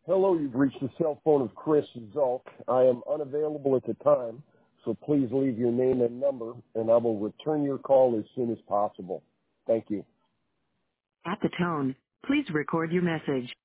Hello, you've reached the cell phone of Chris Zulk. I am unavailable at the time, so please leave your name and number, and I will return your call as soon as possible. Thank you. At the tone, please record your message.